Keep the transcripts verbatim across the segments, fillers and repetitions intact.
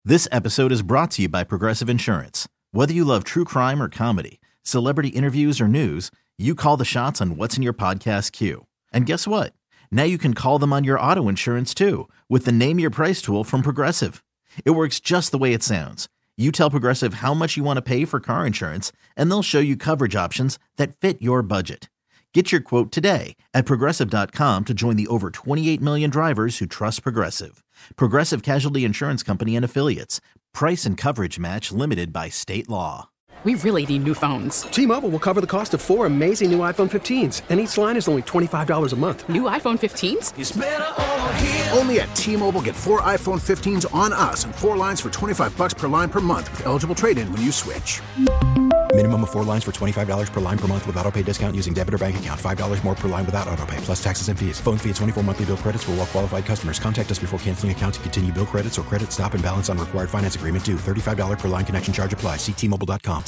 This episode is brought to you by Progressive Insurance. Whether you love true crime or comedy, celebrity interviews or news, you call the shots on what's in your podcast queue. And guess what? Now you can call them on your auto insurance too with the Name Your Price tool from Progressive. It works just the way it sounds. You tell Progressive how much you want to pay for car insurance, and they'll show you coverage options that fit your budget. Get your quote today at Progressive dot com to join the over twenty-eight million drivers who trust Progressive. Progressive Casualty Insurance Company and Affiliates. Price and coverage match limited by state law. We really need new phones. T-Mobile will cover the cost of four amazing new iPhone fifteens, and each line is only twenty-five dollars a month. New iPhone fifteens? It's better over here. Only at T-Mobile, get four iPhone fifteens on us and four lines for twenty-five bucks per line per month with eligible trade-in when you switch. Minimum of four lines for twenty-five dollars per line per month with autopay discount using debit or bank account. five dollars more per line without autopay, plus taxes and fees. Phone fee at twenty-four monthly bill credits for well-qualified customers. Contact us before canceling account to continue bill credits or credit stop and balance on required finance agreement due. thirty-five dollars per line connection charge applies. See T Mobile dot com.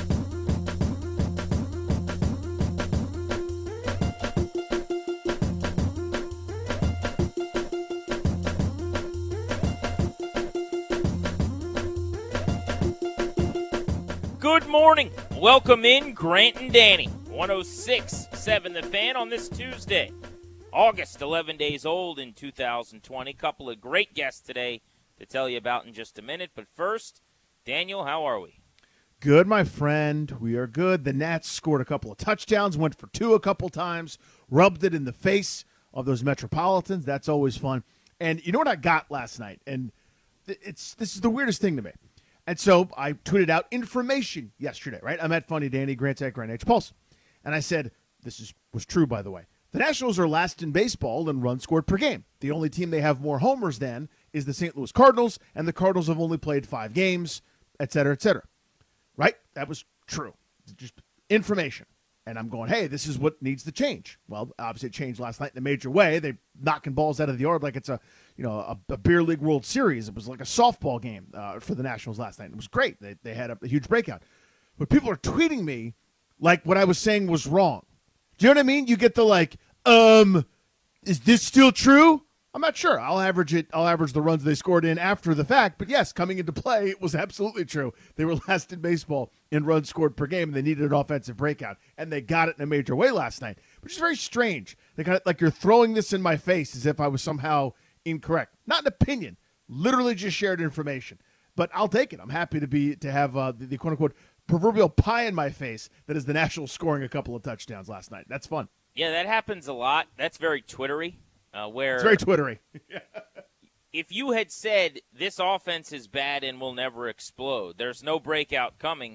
Good morning. Welcome in Grant and Danny. one oh six point seven The Fan on this Tuesday, August, eleven days old in two thousand twenty. Couple of great guests today to tell you about in just a minute. But first, Daniel, how are we? Good, my friend. We are good. The Nats scored a couple of touchdowns, went for two a couple times, rubbed it in the face of those Metropolitans. That's always fun. And you know what I got last night? And it's this is the weirdest thing to me. And so I tweeted out information yesterday, right? I'm at Funny Danny, Grant at Grant H Pulse. And I said, this is was true, by the way. The Nationals are last in baseball in runs scored per game. The only team they have more homers than is the Saint Louis Cardinals, and the Cardinals have only played five games, et cetera, et cetera. Right? That was true. Just information. And I'm going, hey, this is what needs to change. Well, obviously it changed last night in a major way. They're knocking balls out of the yard like it's a, you know, a, a beer league World Series. It was like a softball game uh, for the Nationals last night. It was great. They they had a, a huge breakout. But people are tweeting me like what I was saying was wrong. Do you know what I mean? You get the like, um, is this still true? I'm not sure. I'll average it. I'll average the runs they scored in after the fact. But yes, coming into play, it was absolutely true. They were last in baseball in runs scored per game, and they needed an offensive breakout, and they got it in a major way last night, which is very strange. They got it like you're throwing this in my face as if I was somehow incorrect. Not an opinion. Literally just shared information. But I'll take it. I'm happy to be to have uh, the, the quote unquote proverbial pie in my face that is the Nationals scoring a couple of touchdowns last night. That's fun. Yeah, that happens a lot. That's very Twittery. Uh, where it's very Twittery. If you had said this offense is bad and will never explode, there's no breakout coming,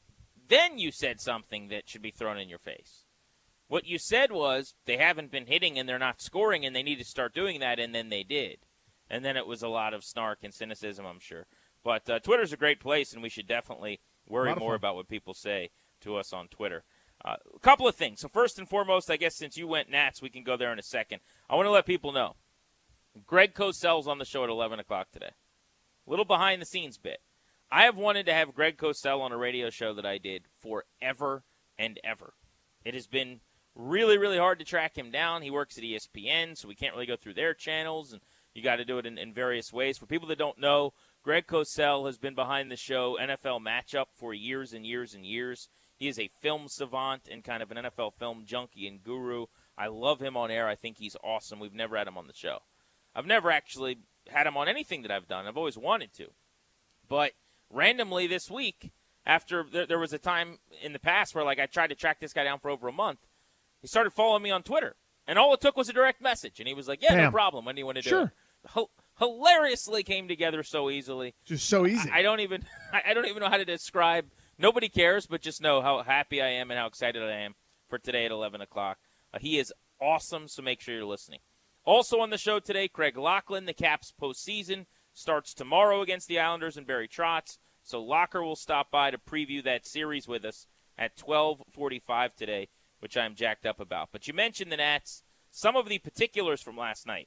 then you said something that should be thrown in your face. What you said was they haven't been hitting and they're not scoring and they need to start doing that, and then they did. And then it was a lot of snark and cynicism, I'm sure. But uh, Twitter's a great place, and we should definitely worry more about what people say to us on Twitter. Uh, a couple of things. So first and foremost, I guess since you went Nats, we can go there in a second. I want to let people know, Greg Cosell's on the show at eleven o'clock today. A little behind-the-scenes bit. I have wanted to have Greg Cosell on a radio show that I did forever and ever. It has been really, really hard to track him down. He works at E S P N, so we can't really go through their channels, and you got to do it in, in various ways. For people that don't know, Greg Cosell has been behind the show N F L Matchup for years and years and years. He is a film savant and kind of an N F L film junkie and guru. I love him on air. I think he's awesome. We've never had him on the show. I've never actually had him on anything that I've done. I've always wanted to. But randomly this week, after there, there was a time in the past where like I tried to track this guy down for over a month, he started following me on Twitter. And all it took was a direct message. And he was like, yeah, Bam. no problem. When do you want to do Sure. it? H- hilariously came together so easily. Just so easy. I, I don't even I don't even know how to describe. Nobody cares, but just know how happy I am and how excited I am for today at eleven o'clock. Uh, he is awesome, so make sure you're listening. Also on the show today, Craig Laughlin. The Caps postseason starts tomorrow against the Islanders and Barry Trotz. So Locker will stop by to preview that series with us at twelve forty-five today, which I'm jacked up about. But you mentioned the Nats. Some of the particulars from last night.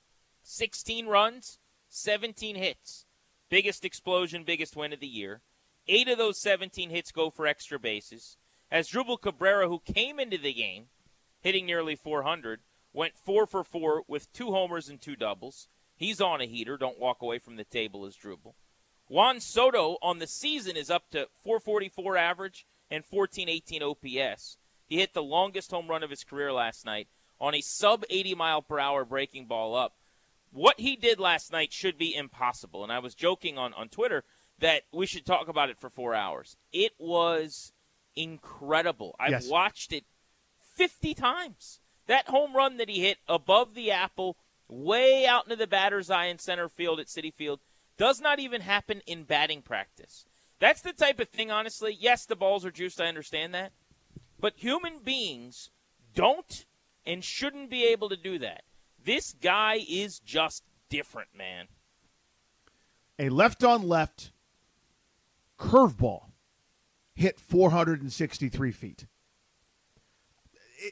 sixteen runs, seventeen hits. Biggest explosion, biggest win of the year. Eight of those seventeen hits go for extra bases. Asdrubal Cabrera, who came into the game hitting nearly four hundred, went four for four with two homers and two doubles. He's on a heater. Don't walk away from the table, Asdrubal. Juan Soto on the season is up to four forty-four average and fourteen eighteen O P S. He hit the longest home run of his career last night on a sub eighty mile per hour breaking ball up. What he did last night should be impossible, and I was joking on, on Twitter that we should talk about it for four hours. It was incredible. I've yes. watched it fifty times. That home run that he hit above the apple, way out into the batter's eye in center field at Citi Field, does not even happen in batting practice. That's the type of thing, honestly. Yes, the balls are juiced. I understand that. But human beings don't and shouldn't be able to do that. This guy is just different, man. A left-on-left curveball hit four hundred sixty-three feet. It,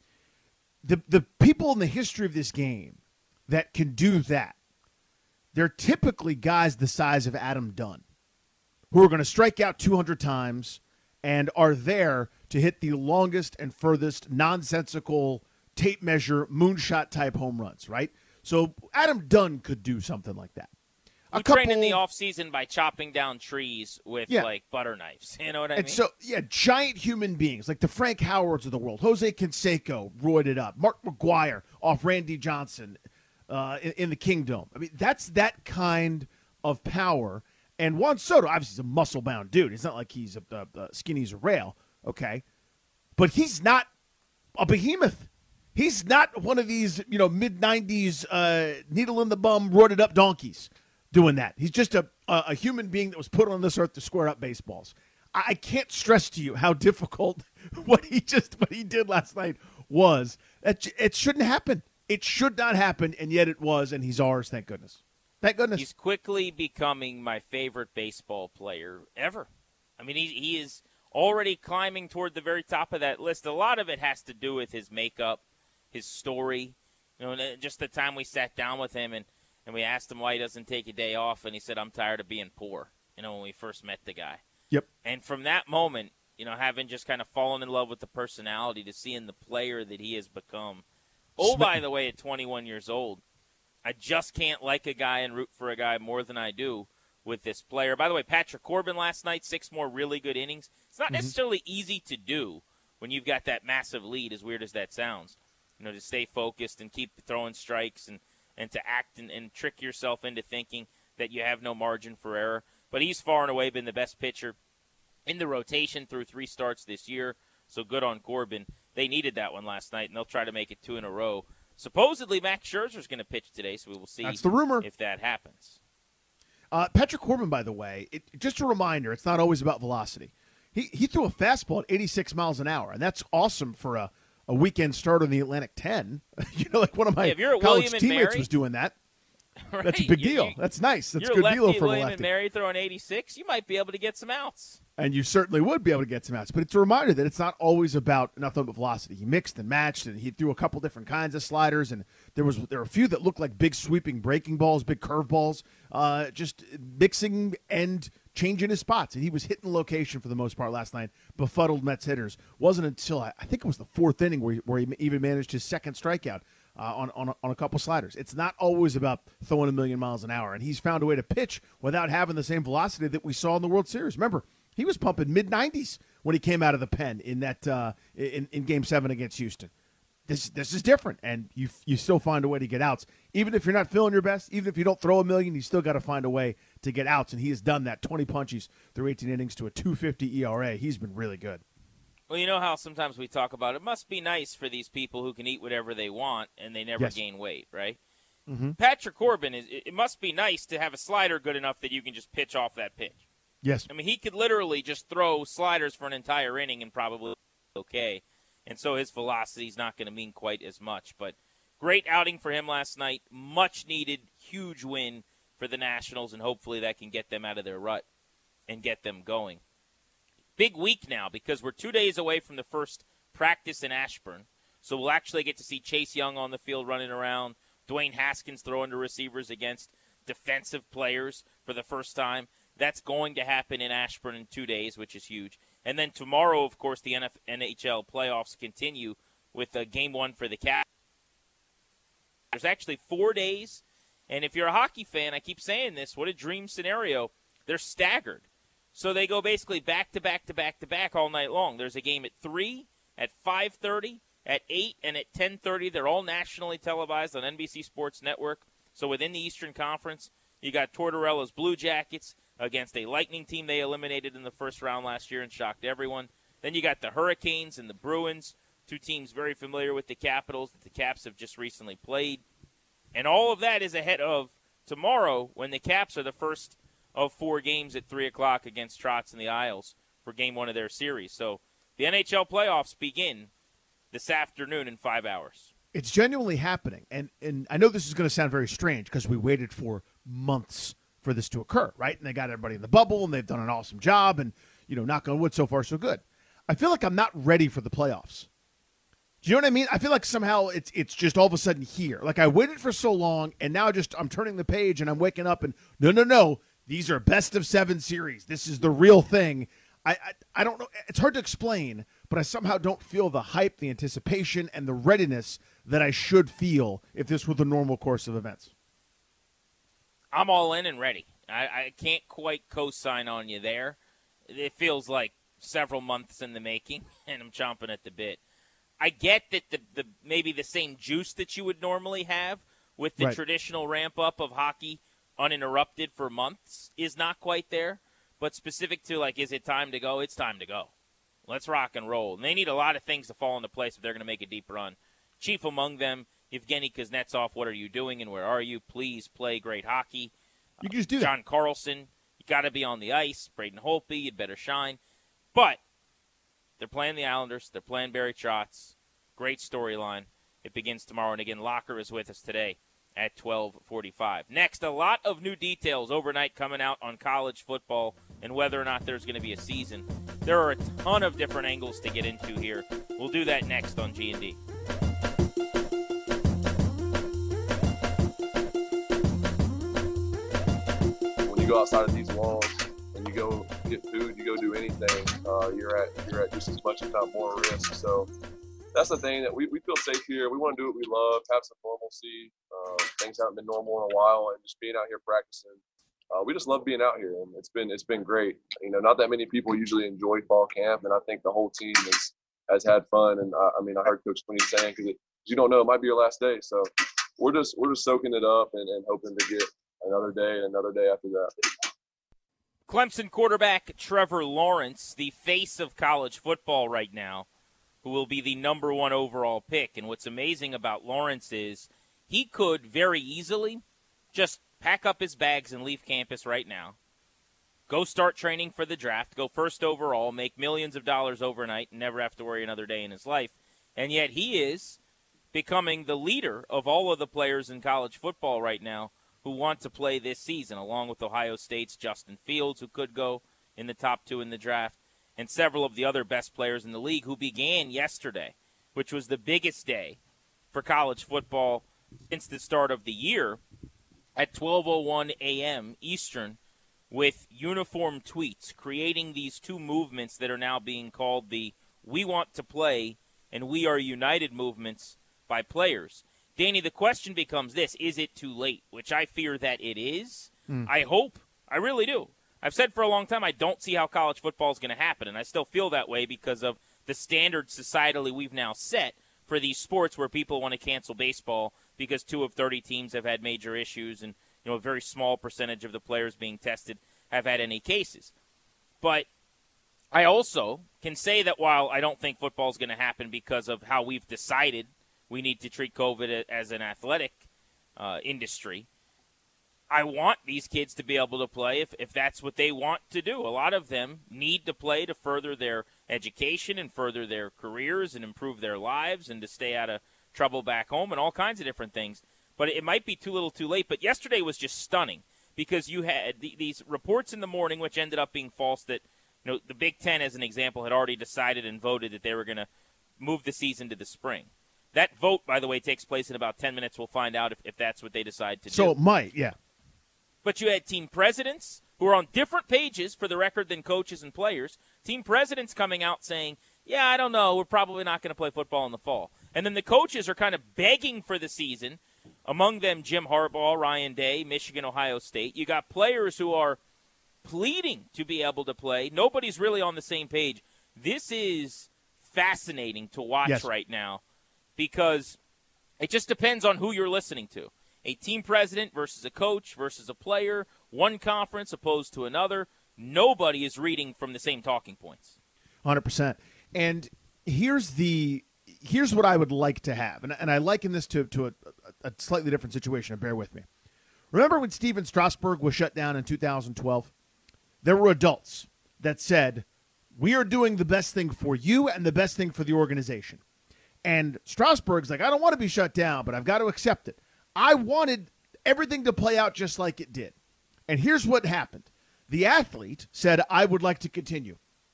the the people in the history of this game that can do that, they're typically guys the size of Adam Dunn, who are going to strike out two hundred times and are there to hit the longest and furthest nonsensical tape measure moonshot type home runs, right? So Adam Dunn could do something like that. A Who couple, trained in the offseason by chopping down trees with, yeah. like, butter knives. You know what I and mean? so, yeah, giant human beings, like the Frank Howards of the world. Jose Canseco roided up. Mark McGuire off Randy Johnson uh, in, in the Kingdom. I mean, that's that kind of power. And Juan Soto, obviously, is a muscle-bound dude. It's not like he's a, a, a skinny as a rail, okay? But he's not a behemoth. He's not one of these, you know, mid nineties uh, needle-in-the-bum, roided-up donkeys doing that. He's just a, a, a human being that was put on this earth to square up baseballs. I, I can't stress to you how difficult what he just what he did last night was. It, it shouldn't happen. It should not happen, and yet it was, and he's ours, thank goodness. Thank goodness. He's quickly becoming my favorite baseball player ever. I mean, he, he is already climbing toward the very top of that list. A lot of it has to do with his makeup, his story. You know, just the time we sat down with him and, and we asked him why he doesn't take a day off, and he said, I'm tired of being poor, you know, when we first met the guy. Yep. And from that moment, you know, having just kind of fallen in love with the personality to seeing the player that he has become. Oh, by the way, at twenty-one years old, I just can't like a guy and root for a guy more than I do with this player. By the way, Patrick Corbin last night, six more really good innings. It's not mm-hmm. necessarily easy to do when you've got that massive lead, as weird as that sounds. You know, to stay focused and keep throwing strikes and, and to act and, and trick yourself into thinking that you have no margin for error. But he's far and away been the best pitcher in the rotation through three starts this year. So good on Corbin. They needed that one last night, and they'll try to make it two in a row. Supposedly, Max Scherzer's going to pitch today, so we will see That's the rumor. if that happens. Uh, Patrick Corbin, by the way, it, just a reminder, it's not always about velocity. He he threw a fastball at eighty-six miles an hour, and that's awesome for a, a weekend start on the Atlantic ten. You know, like one of my yeah, if you're college William and teammates Mary, was doing that. Right? That's a big you, deal. You, that's nice. That's a you're good lefty, deal for William a lefty. and Mary throwing eighty-six, you might be able to get some outs. And you certainly would be able to get some outs. But it's a reminder that it's not always about nothing but velocity. He mixed and matched, and he threw a couple different kinds of sliders, and there was there were a few that looked like big sweeping breaking balls, big curveballs, uh, just mixing and changing his spots. And he was hitting location for the most part last night, befuddled Mets hitters. Wasn't until, I, I think it was the fourth inning where he, where he even managed his second strikeout. Uh, on, on, a, on a couple sliders. It's not always about throwing a million miles an hour, and he's found a way to pitch without having the same velocity that we saw in the World Series. Remember, he was pumping mid nineties when he came out of the pen in that uh, in, in Game seven against Houston. This this is different, and you you still find a way to get outs. Even if you're not feeling your best, even if you don't throw a million, you still got to find a way to get outs, and he has done that. twenty punches through eighteen innings to a two fifty E R A. He's been really good. Well, you know how sometimes we talk about it must be nice for these people who can eat whatever they want and they never yes. gain weight, right? Mm-hmm. Patrick Corbin, is it must be nice to have a slider good enough that you can just pitch off that pitch. Yes. I mean, he could literally just throw sliders for an entire inning and probably okay. And so his velocity is not going to mean quite as much. But great outing for him last night. Much needed, huge win for the Nationals, and hopefully that can get them out of their rut and get them going. Big week now because we're two days away from the first practice in Ashburn. So we'll actually get to see Chase Young on the field running around, Dwayne Haskins throwing to receivers against defensive players for the first time. That's going to happen in Ashburn in two days, which is huge. And then tomorrow, of course, the N H L playoffs continue with uh, game one for the Cavs. There's actually four days. And if you're a hockey fan, I keep saying this, what a dream scenario They're staggered. So they go basically back to back to back to back all night long. There's a game at three, at five thirty, at eight, and at ten thirty. They're all nationally televised on N B C Sports Network. So within the Eastern Conference, you got Tortorella's Blue Jackets against a Lightning team they eliminated in the first round last year and shocked everyone. Then you got the Hurricanes and the Bruins, two teams very familiar with the Capitals that the Caps have just recently played. And all of that is ahead of tomorrow when the Caps are the first of four games at three o'clock against Trotz in the Isles for game one of their series. So the N H L playoffs begin this afternoon in five hours. It's genuinely happening. And, and I know this is going to sound very strange because we waited for months for this to occur, right? And they got everybody in the bubble, and they've done an awesome job. And, you know, knock on wood, so far so good. I feel like I'm not ready for the playoffs. Do you know what I mean? I feel like somehow it's it's just all of a sudden here. Like I waited for so long, and now just I'm turning the page, and I'm waking up, and no, no, no. These are best of seven series. This is the real thing. I, I I don't know. It's hard to explain, but I somehow don't feel the hype, the anticipation, and the readiness that I should feel if this were the normal course of events. I'm all in and ready. I, I can't quite co-sign on you there. It feels like several months in the making, and I'm chomping at the bit. I get that the, the maybe the same juice that you would normally have with the right. traditional ramp-up of hockey uninterrupted for months is not quite there, but specific to, like, is it time to go? It's time to go. Let's rock and roll. And they need a lot of things to fall into place if they're going to make a deep run. Chief among them, Evgeny Kuznetsov, what are you doing and where are you? Please play great hockey. You can just do that. John Carlson, you got to be on the ice. Braden Holtby, you'd better shine. But they're playing the Islanders. They're playing Barry Trotz. Great storyline. It begins tomorrow. And again, Locker is with us today at twelve forty-five. Next, a lot of new details overnight coming out on college football and whether or not there's going to be a season. There are a ton of different angles to get into here. We'll do that next on G and D. When you go outside of these walls and you go get food, you go do anything, uh, you're at you're at just as much, if not more, risk. So that's the thing that we, we feel safe here. We want to do what we love, have some normalcy. Uh, things haven't been normal in a while, and just being out here practicing. Uh, we just love being out here, and it's been it's been great. You know, not that many people usually enjoy fall camp, and I think the whole team has has had fun. And I, I mean, I heard Coach Quinn saying, because you don't know, it might be your last day. So we're just we're just soaking it up and, and hoping to get another day, another day after that. Clemson quarterback Trevor Lawrence, the face of college football right now, who will be the number one overall pick. And what's amazing about Lawrence is he could very easily just pack up his bags and leave campus right now, go start training for the draft, go first overall, make millions of dollars overnight, and never have to worry another day in his life. And yet he is becoming the leader of all of the players in college football right now who want to play this season, along with Ohio State's Justin Fields, who could go in the top two in the draft, and several of the other best players in the league who began yesterday, which was the biggest day for college football since the start of the year, at twelve oh one a.m. Eastern, with uniform tweets creating these two movements that are now being called the We Want to Play and We Are United movements by players. Danny, the question becomes this: is it too late? Which I fear that it is. Mm. I hope. I really do. I've said for a long time I don't see how college football is going to happen, and I still feel that way because of the standard societally we've now set for these sports where people want to cancel baseball because two of thirty teams have had major issues, and you know a very small percentage of the players being tested have had any cases. But I also can say that while I don't think football is going to happen because of how we've decided we need to treat COVID as an athletic uh, industry, I want these kids to be able to play if, if that's what they want to do. A lot of them need to play to further their education and further their careers and improve their lives and to stay out of trouble back home and all kinds of different things. But it might be too little too late. But yesterday was just stunning because you had the, these reports in the morning, which ended up being false, that you know the Big Ten, as an example, had already decided and voted that they were going to move the season to the spring. That vote, by the way, takes place in about ten minutes. We'll find out if, if that's what they decide to so do. So it might, yeah. But you had team presidents who are on different pages, for the record, than coaches and players. Team presidents coming out saying, yeah, I don't know, we're probably not going to play football in the fall. And then the coaches are kind of begging for the season, among them Jim Harbaugh, Ryan Day, Michigan, Ohio State. You got players who are pleading to be able to play. Nobody's really on the same page. This is fascinating to watch yes. right now because it just depends on who you're listening to. A team president versus a coach versus a player, one conference opposed to another. Nobody is reading from the same talking points. one hundred percent. And here's the here's what I would like to have, and, and I liken this to, to a, a slightly different situation, and bear with me. Remember when Steven Strasburg was shut down in two thousand twelve? There were adults that said, we are doing the best thing for you and the best thing for the organization. And Strasburg's like, I don't want to be shut down, but I've got to accept it. I wanted everything to play out just like it did. And here's what happened. The athlete said, I would like to continue.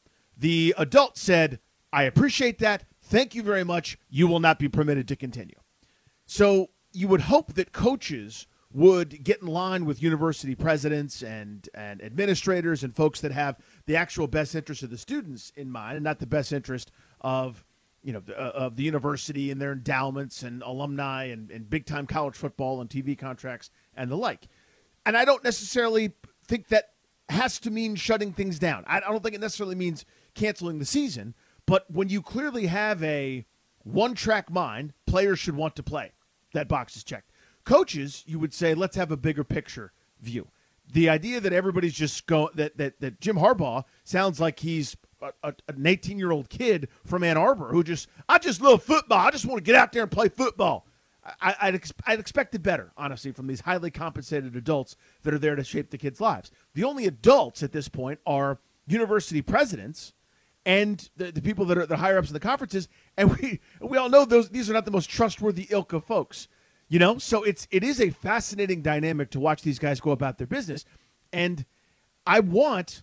The adult said, I appreciate that. Thank you very much. You will not be permitted to continue. So you would hope that coaches would get in line with university presidents and, and administrators and folks that have the actual best interest of the students in mind and not the best interest of, you know, the, uh, of the university and their endowments and alumni and, and big-time college football and T V contracts and the like. And I don't necessarily think that has to mean shutting things down. I don't think it necessarily means canceling the season, but when you clearly have a one-track mind, players should want to play. That box is checked. Coaches, you would say, let's have a bigger picture view. The idea that everybody's just go that that that Jim Harbaugh sounds like he's a, a, an eighteen-year-old kid from Ann Arbor who just, I just love football. I just want to get out there and play football. I, I'd, ex- I'd expected better, honestly, from these highly compensated adults that are there to shape the kids' lives. The only adults at this point are university presidents and the, the people that are the higher ups in the conferences, and we we all know those these are not the most trustworthy ilk of folks. You know, so it's it is a fascinating dynamic to watch these guys go about their business, and I want,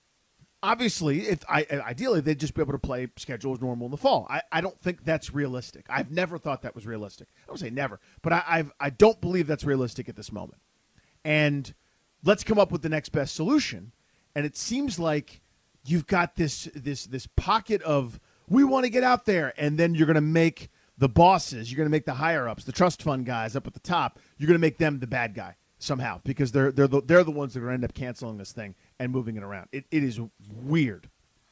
obviously, if I ideally they'd just be able to play schedule as normal in the fall. I, I don't think that's realistic. I've never thought that was realistic. I don't say never, but I I've, I don't believe that's realistic at this moment. And let's come up with the next best solution. And it seems like you've got this this this pocket of we want to get out there, and then you're going to make the bosses, you're going to make the higher-ups, the trust fund guys up at the top, you're going to make them the bad guy somehow because they're they're the, they're the ones that are going to end up canceling this thing and moving it around. It It is weird.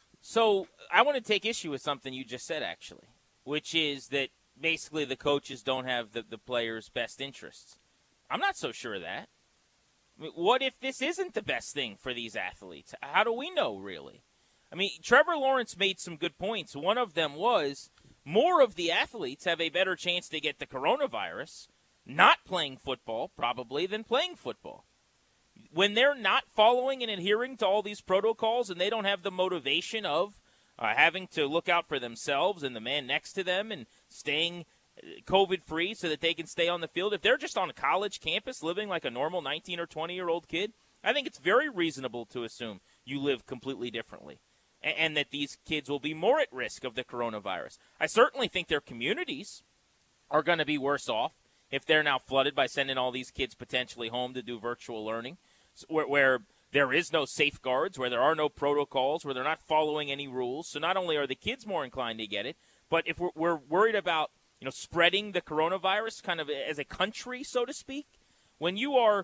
So I want to take issue with something you just said, actually, which is that basically the coaches don't have the, the players' best interests. I'm not so sure of that. I mean, what if this isn't the best thing for these athletes? How do we know, really? I mean, Trevor Lawrence made some good points. One of them was more of the athletes have a better chance to get the coronavirus not playing football, probably, than playing football. When they're not following and adhering to all these protocols and they don't have the motivation of uh, having to look out for themselves and the man next to them and staying COVID-free so that they can stay on the field, if they're just on a college campus living like a normal nineteen or twenty-year-old kid, I think it's very reasonable to assume you live completely differently and, and that these kids will be more at risk of the coronavirus. I certainly think their communities are going to be worse off if they're now flooded by sending all these kids potentially home to do virtual learning, where, where there is no safeguards, where there are no protocols, where they're not following any rules. So not only are the kids more inclined to get it, but if we're, we're worried about you know, spreading the coronavirus kind of as a country, so to speak, when you are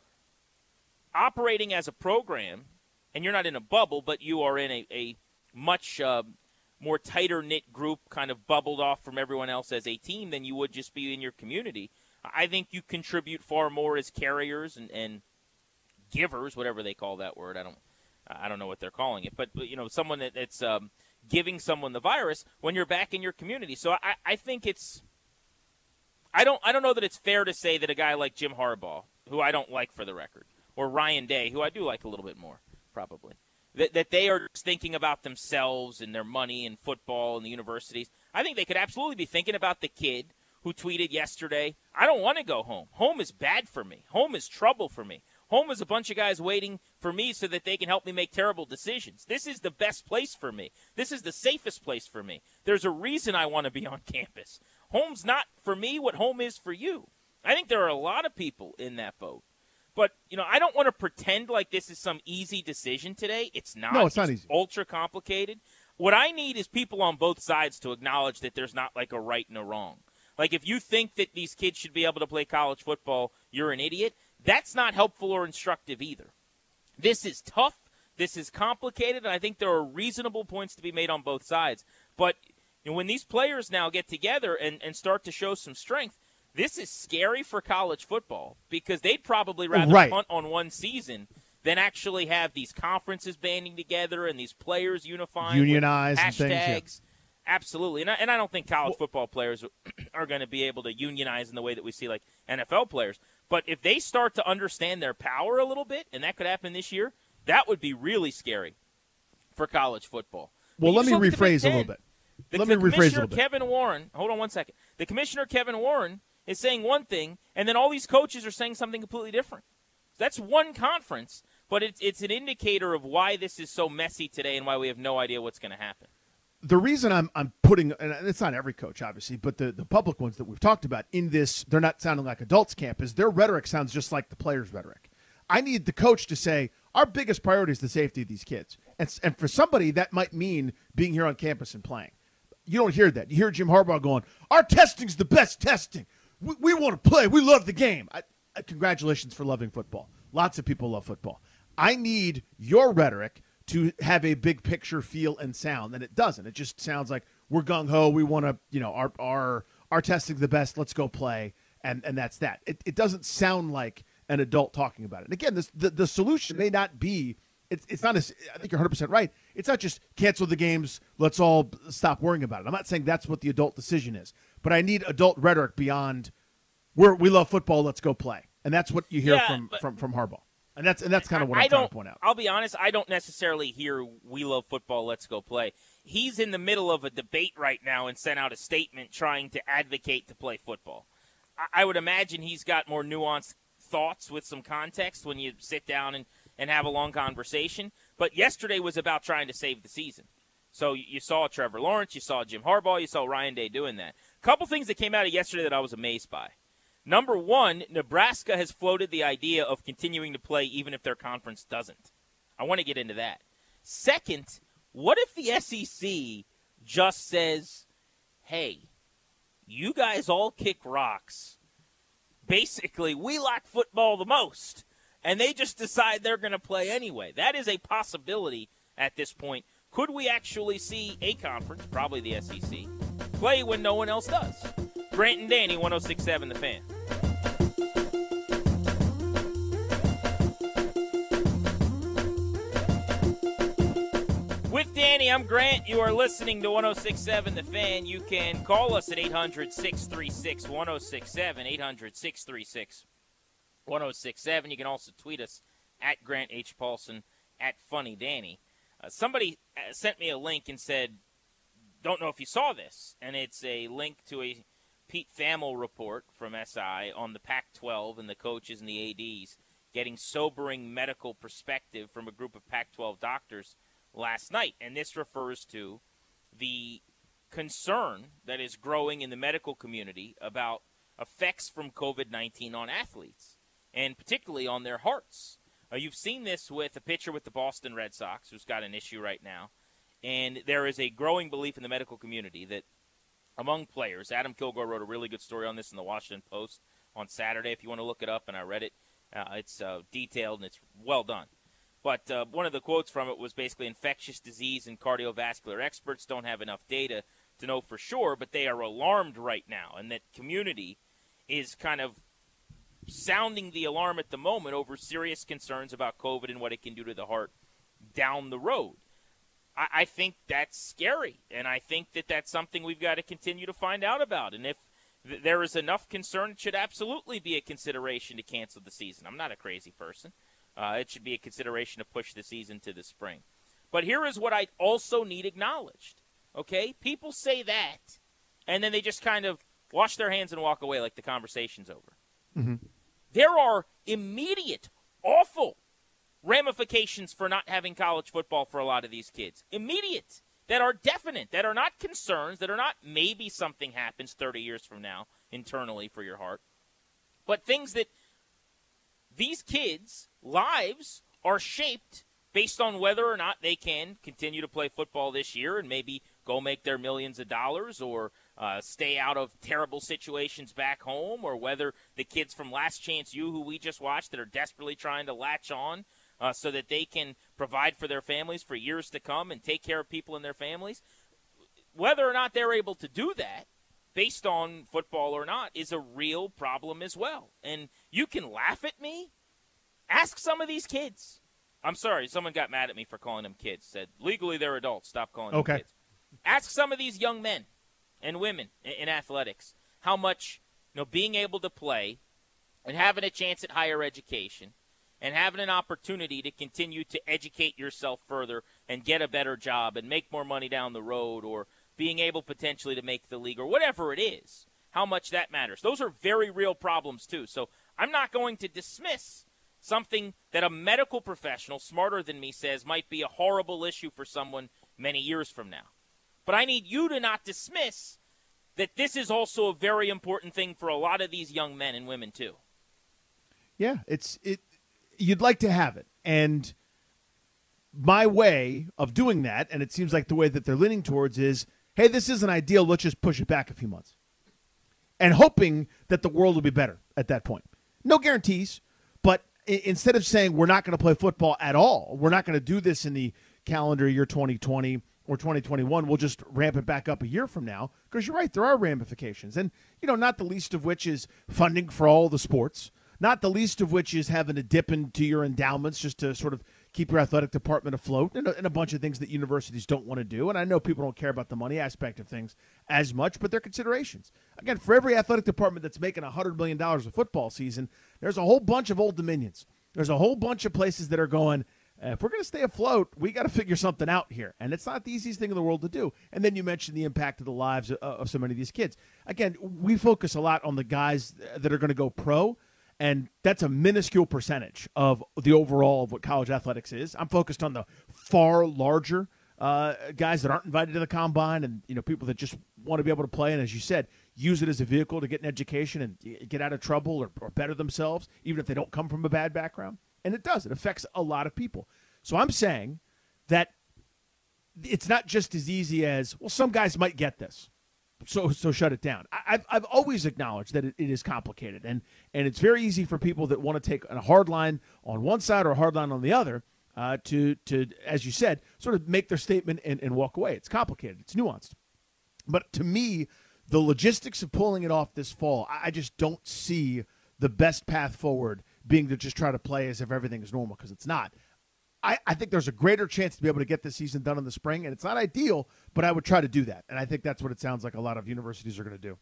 operating as a program and you're not in a bubble, but you are in a, a much uh, more tighter-knit group kind of bubbled off from everyone else as a team than you would just be in your community, I think you contribute far more as carriers and, and givers, whatever they call that word. I don't I don't know what they're calling it. But, you know, someone that, that's um, giving someone the virus when you're back in your community. So I, I think it's – I don't I don't know that it's fair to say that a guy like Jim Harbaugh, who I don't like for the record, or Ryan Day, who I do like a little bit more probably, that, that they are just thinking about themselves and their money and football and the universities. I think they could absolutely be thinking about the kid who tweeted yesterday, I don't want to go home. Home is bad for me. Home is trouble for me. Home is a bunch of guys waiting for me so that they can help me make terrible decisions. This is the best place for me. This is the safest place for me. There's a reason I want to be on campus. Home's not for me what home is for you. I think there are a lot of people in that boat. But, you know, I don't want to pretend like this is some easy decision today. It's not. No, it's not easy. Ultra complicated. What I need is people on both sides to acknowledge that there's not like a right and a wrong. Like, if you think that these kids should be able to play college football, you're an idiot. That's not helpful or instructive either. This is tough. This is complicated, and I think there are reasonable points to be made on both sides. But you know, when these players now get together and, and start to show some strength, this is scary for college football because they'd probably rather right. punt on one season than actually have these conferences banding together and these players unifying, unionize with hashtags. And things, yeah. Absolutely, and I, and I don't think college well, football players are going to be able to unionize in the way that we see like N F L players. But if they start to understand their power a little bit, and that could happen this year, that would be really scary for college football. Well, let me rephrase a little bit. The, let the me rephrase a little bit. Kevin Warren, hold on one second. The commissioner, Kevin Warren, is saying one thing, and then all these coaches are saying something completely different. That's one conference, but it's it's an indicator of why this is so messy today and why we have no idea what's going to happen. The reason I'm I'm putting, and it's not every coach, obviously, but the, the public ones that we've talked about in this, they're not sounding like adults camp, is their rhetoric sounds just like the players' rhetoric. I need the coach to say, our biggest priority is the safety of these kids. And, and for somebody, that might mean being here on campus and playing. You don't hear that. You hear Jim Harbaugh going, our testing's the best testing. We, we want to play. We love the game. I, I, congratulations for loving football. Lots of people love football. I need your rhetoric to have a big picture feel and sound, and it doesn't. It just sounds like we're gung-ho. We want to, you know, our our our testing's the best. Let's go play, and, and that's that. It, it doesn't sound like an adult talking about it. And again, this, the, the solution may not be It's it's not as I think you're one hundred percent right. It's not just cancel the games, let's all stop worrying about it. I'm not saying that's what the adult decision is, but I need adult rhetoric beyond we're we love football, let's go play. And that's what you hear yeah, from, from from Harbaugh. And that's and that's kind of what I, I'm I trying don't, to point out. I'll be honest, I don't necessarily hear we love football, let's go play. He's in the middle of a debate right now and sent out a statement trying to advocate to play football. I, I would imagine he's got more nuanced thoughts with some context when you sit down and, and have a long conversation. But yesterday was about trying to save the season. So you saw Trevor Lawrence, you saw Jim Harbaugh, you saw Ryan Day doing that. A couple things that came out of yesterday that I was amazed by. Number one, Nebraska has floated the idea of continuing to play even if their conference doesn't. I want to get into that. Second, what if the S E C just says, hey, you guys all kick rocks. Basically, we like football the most. And they just decide they're going to play anyway. That is a possibility at this point. Could we actually see a conference, probably the S E C, play when no one else does? Grant and Danny, one oh six point seven The Fan. With Danny, I'm Grant. You are listening to one oh six point seven The Fan. You can call us at eight hundred, six three six, one oh six seven, eight hundred, six three six, one oh six seven. You can also tweet us at Grant H. Paulson, at Funny Danny. Uh, somebody sent me a link and said, don't know if you saw this, and it's a link to a Pete Thamel report from S I on the Pac twelve and the coaches and the A Ds getting sobering medical perspective from a group of Pac twelve doctors last night. And this refers to the concern that is growing in the medical community about effects from covid nineteen on athletes, and particularly on their hearts. Uh, you've seen this with a pitcher with the Boston Red Sox who's got an issue right now. And there is a growing belief in the medical community that among players, Adam Kilgore wrote a really good story on this in the Washington Post on Saturday. If you want to look it up, and I read it, uh, it's uh, detailed and it's well done. But uh, one of the quotes from it was basically infectious disease and cardiovascular experts don't have enough data to know for sure, but they are alarmed right now, and that community is kind of sounding the alarm at the moment over serious concerns about COVID and what it can do to the heart down the road. I, I think that's scary, and I think that that's something we've got to continue to find out about. And if th- there is enough concern, it should absolutely be a consideration to cancel the season. I'm not a crazy person. Uh, it should be a consideration to push the season to the spring. But here is what I also need acknowledged, okay? People say that, and then they just kind of wash their hands and walk away like the conversation's over. Mm-hmm. There are immediate, awful ramifications for not having college football for a lot of these kids. Immediate, that are definite, that are not concerns, that are not maybe something happens thirty years from now internally for your heart, but things that these kids' lives are shaped based on whether or not they can continue to play football this year and maybe go make their millions of dollars or uh, stay out of terrible situations back home, or whether the kids from Last Chance U, who we just watched, that are desperately trying to latch on, uh, so that they can provide for their families for years to come and take care of people in their families. Whether or not they're able to do that, based on football or not, is a real problem as well. And you can laugh at me. Ask some of these kids. I'm sorry, someone got mad at me for calling them kids. Said, legally they're adults. Stop calling okay. them kids. Ask some of these young men and women in, in athletics how much, you know, being able to play and having a chance at higher education and having an opportunity to continue to educate yourself further and get a better job and make more money down the road, or being able potentially to make the league, or whatever it is, how much that matters. Those are very real problems too. So I'm not going to dismiss something that a medical professional smarter than me says might be a horrible issue for someone many years from now. But I need you to not dismiss that this is also a very important thing for a lot of these young men and women too. Yeah, it's it. You'd like to have it, and my way of doing that, and it seems like the way that they're leaning towards, is, hey, this isn't ideal. Let's just push it back a few months, and hoping that the world will be better at that point. No guarantees, but instead of saying we're not going to play football at all, we're not going to do this in the calendar year twenty twenty or twenty twenty-one, we'll just ramp it back up a year from now, because you're right, there are ramifications. And, you know, not the least of which is funding for all the sports, not the least of which is having to dip into your endowments just to sort of keep your athletic department afloat, and a, and a bunch of things that universities don't want to do. And I know people don't care about the money aspect of things as much, but they're considerations. Again, for every athletic department that's making one hundred million dollars a football season, there's a whole bunch of Old Dominions. There's a whole bunch of places that are going, if we're going to stay afloat, we got to figure something out here. And it's not the easiest thing in the world to do. And then you mentioned the impact of the lives of, of so many of these kids. Again, we focus a lot on the guys that are going to go pro, and that's a minuscule percentage of the overall of what college athletics is. I'm focused on the far larger uh, guys that aren't invited to the combine, and, you know, people that just want to be able to play and, as you said, use it as a vehicle to get an education and get out of trouble or, or better themselves, even if they don't come from a bad background. And it does. It affects a lot of people. So I'm saying that it's not just as easy as, well, some guys might get this, so so shut it down. I, I've I've always acknowledged that it, it is complicated, and and it's very easy for people that want to take a hard line on one side or a hard line on the other uh, to to as you said, sort of make their statement and, and walk away. It's complicated. It's nuanced. But to me, the logistics of pulling it off this fall, I, I just don't see the best path forward being to just try to play as if everything is normal, because it's not. I, I think there's a greater chance to be able to get this season done in the spring, and it's not ideal, but I would try to do that. And I think that's what it sounds like a lot of universities are going to do.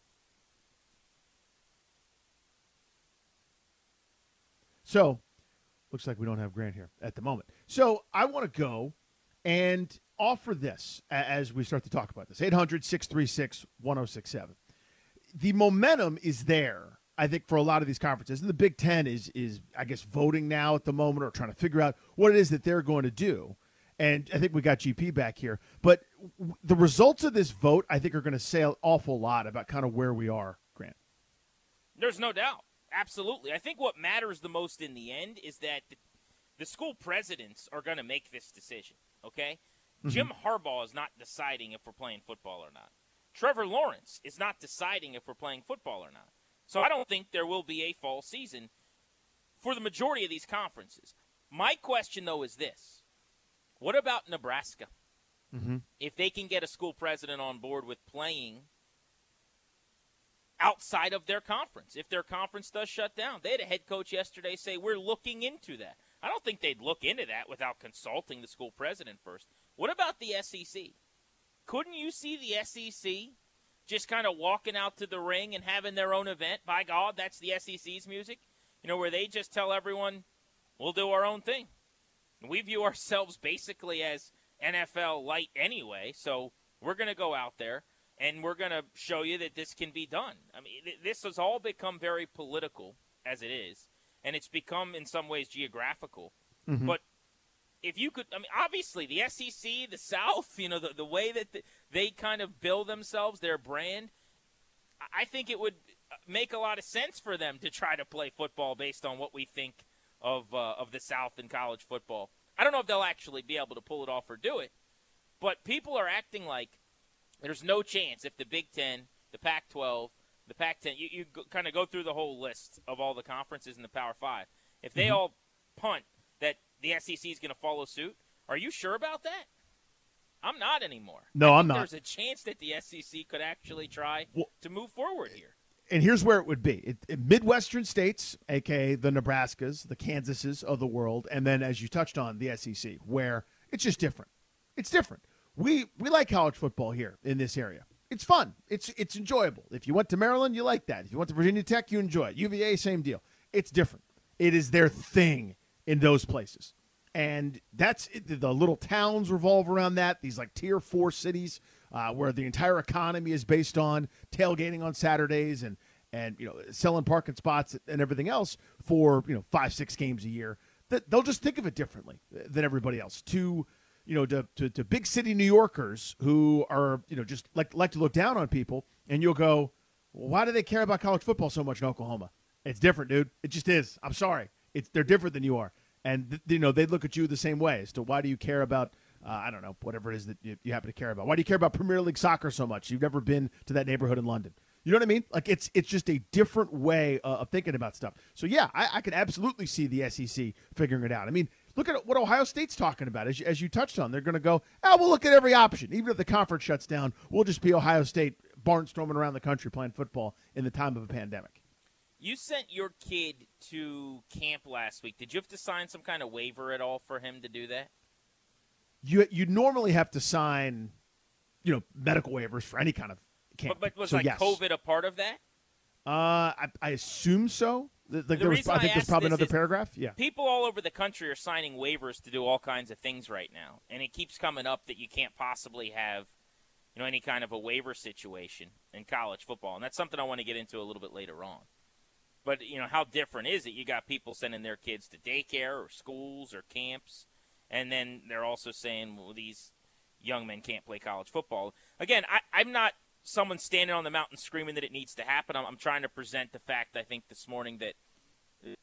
So, looks like we don't have Grant here at the moment. So, I want to go and offer this as we start to talk about this. eight hundred, six three six, one oh six seven. The momentum is there, I think, for a lot of these conferences. And the Big Ten is, is I guess, voting now at the moment, or trying to figure out what it is that they're going to do. And I think we got G P back here. But w- the results of this vote, I think, are going to say an awful lot about kind of where we are, Grant. There's no doubt. Absolutely. I think what matters the most in the end is that the, the school presidents are going to make this decision, okay? Mm-hmm. Jim Harbaugh is not deciding if we're playing football or not. Trevor Lawrence is not deciding if we're playing football or not. So I don't think there will be a fall season for the majority of these conferences. My question, though, is this. What about Nebraska? Mm-hmm. If they can get a school president on board with playing outside of their conference, if their conference does shut down. They had a head coach yesterday say, we're looking into that. I don't think they'd look into that without consulting the school president first. What about the S E C? Couldn't you see the S E C just kind of walking out to the ring and having their own event? By God, that's the S E C's music. You know, where they just tell everyone, we'll do our own thing. We view ourselves basically as N F L light anyway, so we're going to go out there and we're going to show you that this can be done. I mean, th- this has all become very political, as it is, and it's become in some ways geographical. Mm-hmm. But if you could, I mean, obviously the S E C, the South, you know, the, the way that the, they kind of build themselves, their brand, I think it would make a lot of sense for them to try to play football based on what we think of uh, of the South in college football. I don't know if they'll actually be able to pull it off or do it, but people are acting like there's no chance if the Big Ten, the Pac twelve, the Pac ten, you, you go, kind of go through the whole list of all the conferences in the Power Five. If they mm-hmm. all punt that the S E C is going to follow suit. Are you sure about that? I'm not anymore. No, I I'm think not. There's a chance that the S E C could actually try well, to move forward here. And here's where it would be. It, it, Midwestern states, a k a the Nebraskas, the Kansases of the world, and then, as you touched on, the S E C, where it's just different. It's different. We we like college football here in this area. It's fun. It's it's enjoyable. If you went to Maryland, you like that. If you went to Virginia Tech, you enjoy it. U V A, same deal. It's different. It is their thing in those places. And that's it. The little towns revolve around that. These like tier four cities uh, where the entire economy is based on tailgating on Saturdays and, and you know selling parking spots and everything else for you know five, six games a year. That they'll just think of it differently than everybody else. To you know to, to, to big city New Yorkers who are you know just like like to look down on people, and you'll go, well, why do they care about college football so much in Oklahoma? It's different, dude. It just is. I'm sorry. It's they're different than you are. And, th- you know, they'd look at you the same way as to why do you care about, uh, I don't know, whatever it is that you, you happen to care about. Why do you care about Premier League soccer so much? You've never been to that neighborhood in London. You know what I mean? Like, it's it's just a different way uh, of thinking about stuff. So, yeah, I, I could absolutely see the S E C figuring it out. I mean, look at what Ohio State's talking about. As you, as you touched on, they're going to go, oh, we'll look at every option. Even if the conference shuts down, we'll just be Ohio State barnstorming around the country playing football in the time of a pandemic. You sent your kid to camp last week. Did you have to sign some kind of waiver at all for him to do that? You you normally have to sign, you know, medical waivers for any kind of camp. But, but was so, like yes. COVID a part of that? Uh, I, I assume so. Like the there was, reason I think I there's probably this another is paragraph. Yeah. People all over the country are signing waivers to do all kinds of things right now, and it keeps coming up that you can't possibly have, you know, any kind of a waiver situation in college football, and that's something I want to get into a little bit later on. But, you know, how different is it? You got people sending their kids to daycare or schools or camps, and then they're also saying, well, these young men can't play college football. Again, I, I'm not someone standing on the mountain screaming that it needs to happen. I'm, I'm trying to present the fact, I think, this morning that the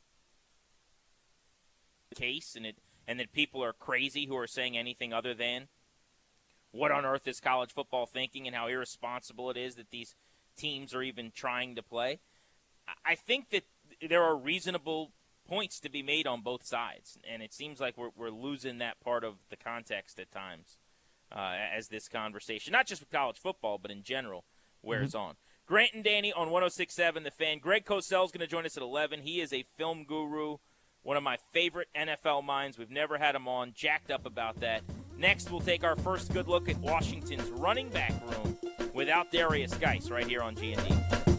case and, it, and that people are crazy who are saying anything other than what on earth is college football thinking and how irresponsible it is that these teams are even trying to play. I think that there are reasonable points to be made on both sides, and it seems like we're, we're losing that part of the context at times uh, as this conversation, not just with college football, but in general, wears mm-hmm. on. Grant and Danny on one oh six point seven The Fan. Greg Cosell is going to join us at eleven. He is a film guru, one of my favorite N F L minds. We've never had him on, jacked up about that. Next, we'll take our first good look at Washington's running back room without Darius Geis right here on G and D.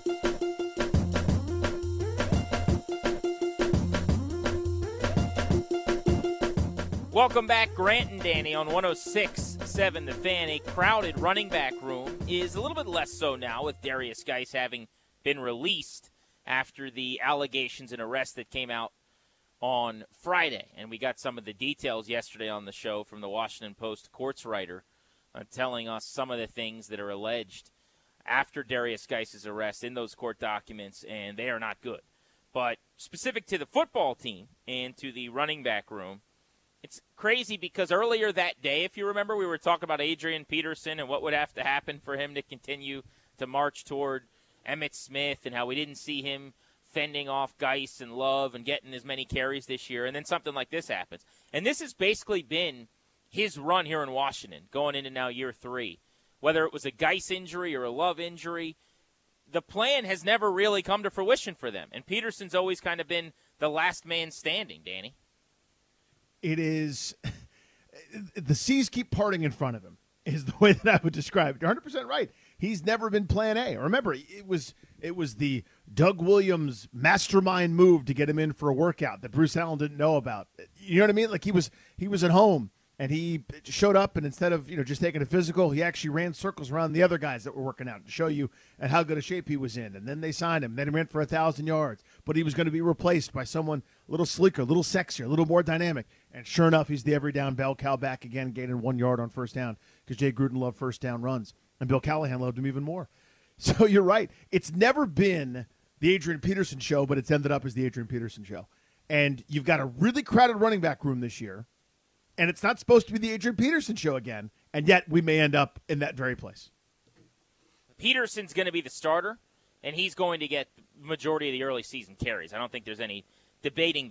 Welcome back, Grant and Danny on one oh six point seven The Fan. A crowded running back room is a little bit less so now with Darius Geis having been released after the allegations and arrest that came out on Friday. And we got some of the details yesterday on the show from the Washington Post courts writer uh, telling us some of the things that are alleged after Darius Geis' arrest in those court documents, and they are not good. But specific to the football team and to the running back room, it's crazy because earlier that day, if you remember, we were talking about Adrian Peterson and what would have to happen for him to continue to march toward Emmitt Smith and how we didn't see him fending off Geis and Love and getting as many carries this year, and then something like this happens. And this has basically been his run here in Washington, going into now year three. Whether it was a Geis injury or a Love injury, the plan has never really come to fruition for them. And Peterson's always kind of been the last man standing, Danny. It is – the seas keep parting in front of him is the way that I would describe it. You're one hundred percent right. He's never been plan A. Remember, it was it was the Doug Williams mastermind move to get him in for a workout that Bruce Allen didn't know about. You know what I mean? Like he was he was at home and he showed up, and instead of you know just taking a physical, he actually ran circles around the other guys that were working out to show you at how good a shape he was in. And then they signed him. Then he ran for a thousand yards, but he was going to be replaced by someone a little sleeker, a little sexier, a little more dynamic. And sure enough, he's the every down bell cow back again, gaining one yard on first down because Jay Gruden loved first down runs, and Bill Callahan loved him even more. So you're right. It's never been the Adrian Peterson show, but it's ended up as the Adrian Peterson show. And you've got a really crowded running back room this year, and it's not supposed to be the Adrian Peterson show again, and yet we may end up in that very place. Peterson's going to be the starter, and he's going to get the majority of the early season carries. I don't think there's any debating that.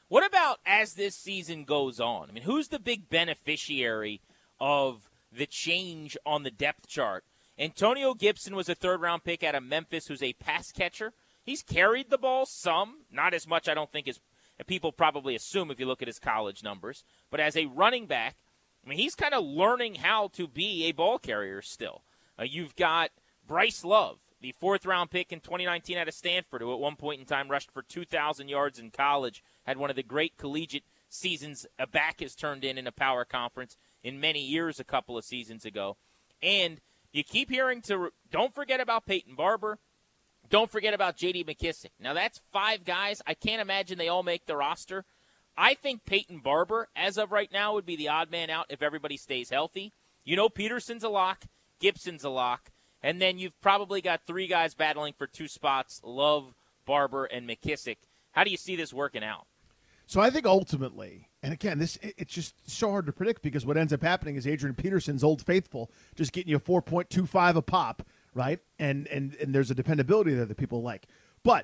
What about as this season goes on? I mean, who's the big beneficiary of the change on the depth chart? Antonio Gibson was a third-round pick out of Memphis who's a pass catcher. He's carried the ball some, not as much I don't think as people probably assume if you look at his college numbers. But as a running back, I mean, he's kind of learning how to be a ball carrier still. Uh, you've got Bryce Love, the fourth-round pick in twenty nineteen out of Stanford, who at one point in time rushed for two thousand yards in college, had one of the great collegiate seasons a back has turned in in a power conference in many years a couple of seasons ago. And you keep hearing to – don't forget about Peyton Barber. Don't forget about J D. McKissick. Now, that's five guys. I can't imagine they all make the roster. I think Peyton Barber, as of right now, would be the odd man out if everybody stays healthy. You know Peterson's a lock. Gibson's a lock. And then you've probably got three guys battling for two spots, Love, Barber, and McKissick. How do you see this working out? So I think ultimately, and again, this it's just so hard to predict because what ends up happening is Adrian Peterson's Old Faithful just getting you four point two five a pop, right? And, and, and there's a dependability there that people like. But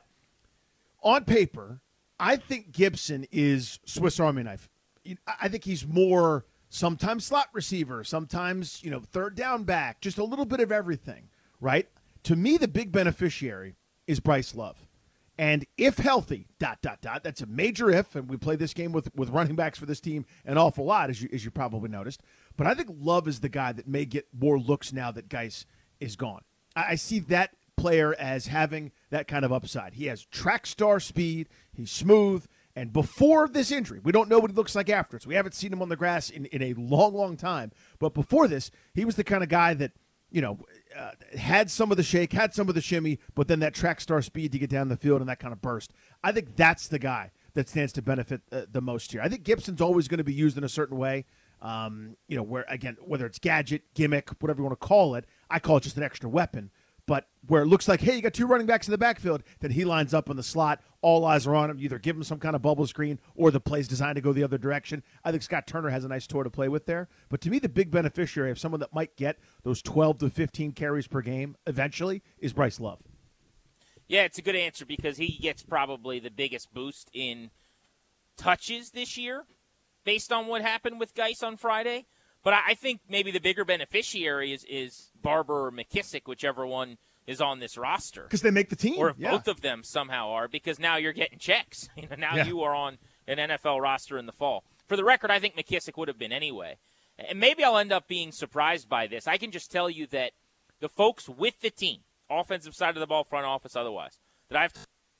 on paper, I think Gibson is Swiss Army knife. I think he's more sometimes slot receiver, sometimes, you know, third down back, just a little bit of everything, right? To me, the big beneficiary is Bryce Love. And if healthy, dot, dot, dot, that's a major if, and we play this game with, with running backs for this team an awful lot, as you, as you probably noticed. But I think Love is the guy that may get more looks now that Geis is gone. I, I see that player as having that kind of upside. He has track star speed. He's smooth. And before this injury, we don't know what he looks like after it. So we haven't seen him on the grass in, in a long, long time. But before this, he was the kind of guy that, you know, uh, had some of the shake, had some of the shimmy, but then that track star speed to get down the field and that kind of burst. I think that's the guy that stands to benefit uh, the most here. I think Gibson's always going to be used in a certain way. Um, you know, where, again, whether it's gadget, gimmick, whatever you want to call it, I call it just an extra weapon. But where it looks like, hey, you got two running backs in the backfield, then he lines up in the slot. All eyes are on him. You either give him some kind of bubble screen or the play's designed to go the other direction. I think Scott Turner has a nice toy to play with there. But to me, the big beneficiary of someone that might get those twelve to fifteen carries per game eventually is Bryce Love. Yeah, it's a good answer because he gets probably the biggest boost in touches this year based on what happened with Geis on Friday. But I think maybe the bigger beneficiary is, is Barber or McKissick, whichever one is on this roster. Because they make the team. Or if yeah. both of them somehow are, because now you're getting checks. You know, now yeah. you are on an N F L roster in the fall. For the record, I think McKissick would have been anyway. And maybe I'll end up being surprised by this. I can just tell you that the folks with the team, offensive side of the ball, front office, otherwise, that I've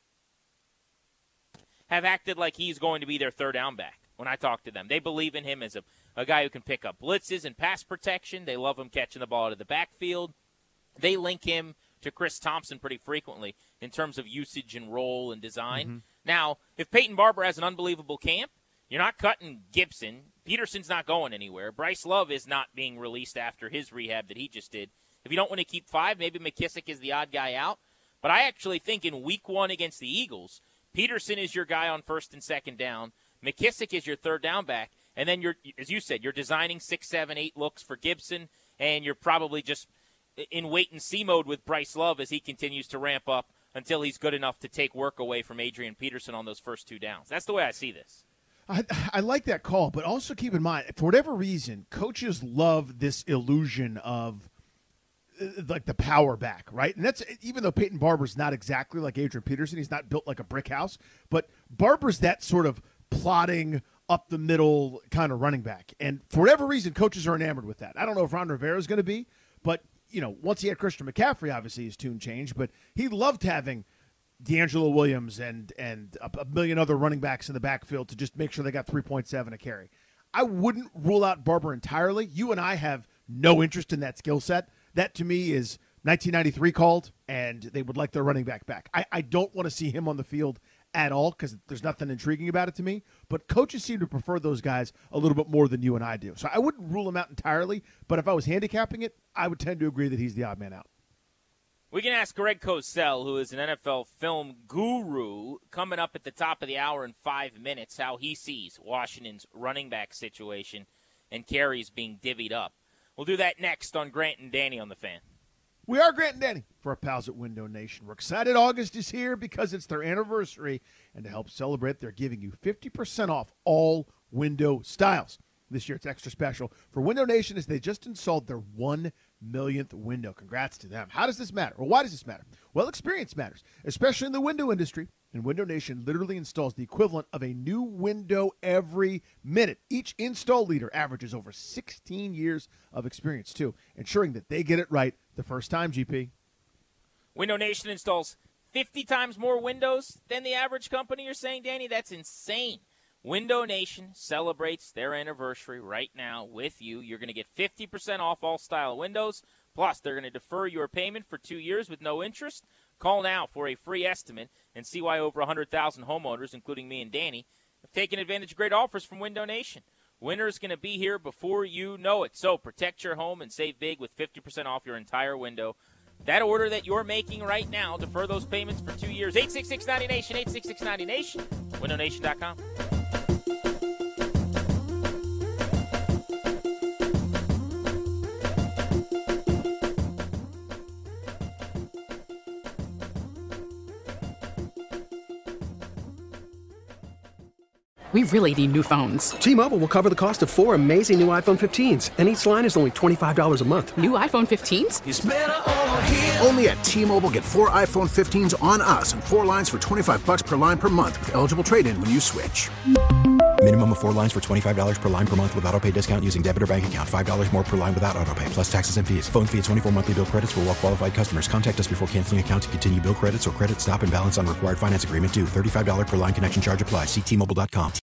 have acted like he's going to be their third down back when I talk to them. They believe in him as a A guy who can pick up blitzes and pass protection. They love him catching the ball out of the backfield. They link him to Chris Thompson pretty frequently in terms of usage and role and design. Mm-hmm. Now, if Peyton Barber has an unbelievable camp, you're not cutting Gibson. Peterson's not going anywhere. Bryce Love is not being released after his rehab that he just did. If you don't want to keep five, maybe McKissick is the odd guy out. But I actually think in week one against the Eagles, Peterson is your guy on first and second down. McKissick is your third down back. And then, you're, as you said, you're designing six, seven, eight looks for Gibson, and you're probably just in wait-and-see mode with Bryce Love as he continues to ramp up until he's good enough to take work away from Adrian Peterson on those first two downs. That's the way I see this. I, I like that call, but also keep in mind, for whatever reason, coaches love this illusion of uh, like the power back, right? And that's even though Peyton Barber's not exactly like Adrian Peterson, he's not built like a brick house, but Barber's that sort of plotting up the middle kind of running back. And for whatever reason, coaches are enamored with that. I don't know if Ron Rivera is going to be, but, you know, once he had Christian McCaffrey, obviously his tune changed, but he loved having D'Angelo Williams and, and a, a million other running backs in the backfield to just make sure they got three point seven a carry. I wouldn't rule out Barber entirely. You and I have no interest in that skill set. That, to me, is nineteen ninety-three called, and they would like their running back back. I, I don't want to see him on the field at all because there's nothing intriguing about it to me. But coaches seem to prefer those guys a little bit more than you and I do. So I wouldn't rule him out entirely, but if I was handicapping it, I would tend to agree that he's the odd man out. We can ask Greg Cosell, who is an N F L film guru, coming up at the top of the hour in five minutes, how he sees Washington's running back situation and carries being divvied up. We'll do that next on Grant and Danny on The Fan. We are Grant and Danny for our pals at Window Nation. We're excited August is here because it's their anniversary, and to help celebrate, they're giving you fifty percent off all window styles. This year it's extra special for Window Nation as they just installed their one millionth window. Congrats to them. How does this matter? Or why does this matter? Well, experience matters, especially in the window industry. And Window Nation literally installs the equivalent of a new window every minute. Each install leader averages over sixteen years of experience, too, ensuring that they get it right the first time, G P. Window Nation installs fifty times more windows than the average company, you're saying, Danny? That's insane. Window Nation celebrates their anniversary right now with you. You're going to get fifty percent off all style windows. Plus, they're going to defer your payment for two years with no interest. Call now for a free estimate and see why over one hundred thousand homeowners, including me and Danny, have taken advantage of great offers from Window Nation. Winter is going to be here before you know it. So protect your home and save big with fifty percent off your entire window. That order that you're making right now, defer those payments for two years. eight six six, nine zero nation, eight six six, nine zero nation, window nation dot com. We really need new phones. T-Mobile will cover the cost of four amazing new iPhone fifteens, and each line is only twenty-five dollars a month. New iPhone fifteens? It's better over here. Only at T-Mobile, get four iPhone fifteens on us and four lines for twenty-five bucks per line per month with eligible trade-in when you switch. Minimum of four lines for twenty-five dollars per line per month with autopay discount using debit or bank account. five dollars more per line without autopay, plus taxes and fees. Phone fee at twenty-four monthly bill credits for well-qualified customers. Contact us before canceling account to continue bill credits or credit stop and balance on required finance agreement due. thirty-five dollars per line connection charge applies. See T Mobile dot com.